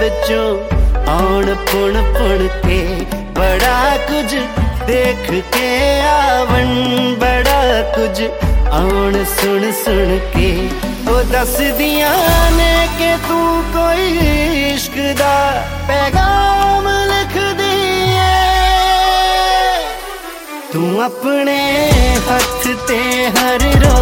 विचों आउण पुण पुण के, बड़ा कुछ देख के आवन, बड़ा कुछ आउण सुन सुन के। ओ दस दियां ने के तू कोई इश्क दा पैगाम लिख दिए, तू अपने हथ ते हर रोज